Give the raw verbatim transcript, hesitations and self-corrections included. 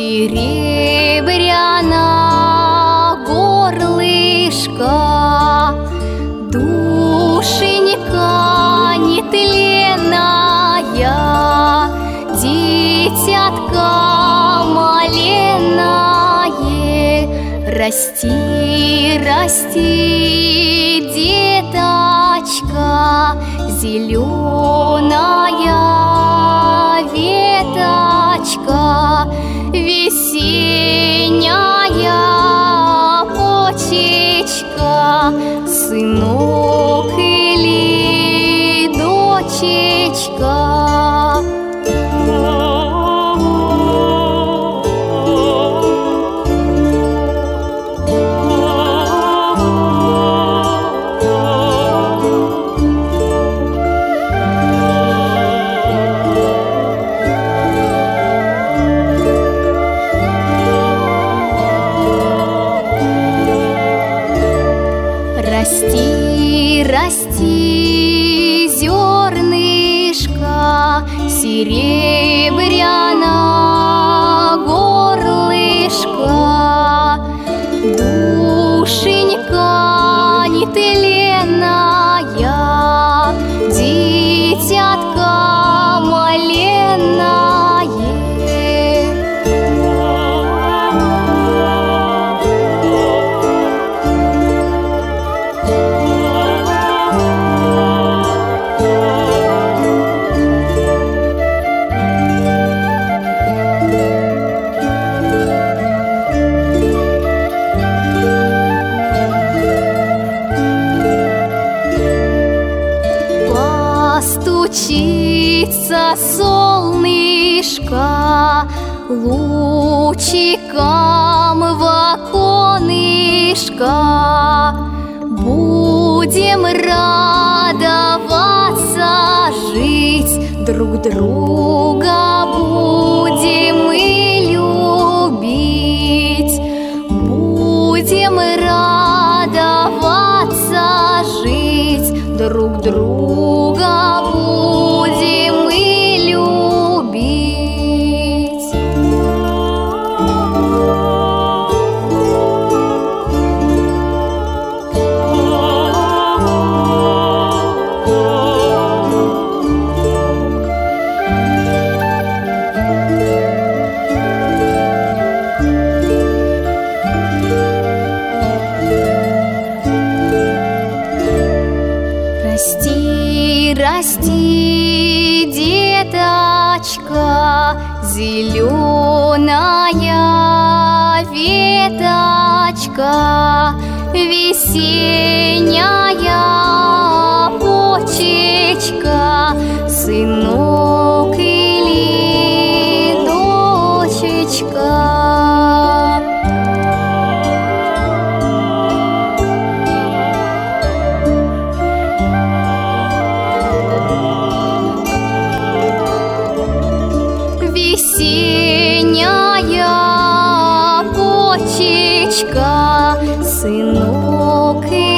серебряна горлышко, душенька нетленная, дитятка маленное, расти, расти, деточка, зеленая веточка, весенняя почечка, сынок или дочечка. Расти, расти, зернышко, серебряна горлышко, душенька нетленная, дитятка маленное. Постучится солнышко лучиком в оконышко, будем радоваться жить, друг друга будем мы любить, будем радоваться жить, друг друга будем мы любить. Расти, расти, деточка, зеленая веточка, весенняя почечка, сынок или дочечка. Весенняя почечка, сынок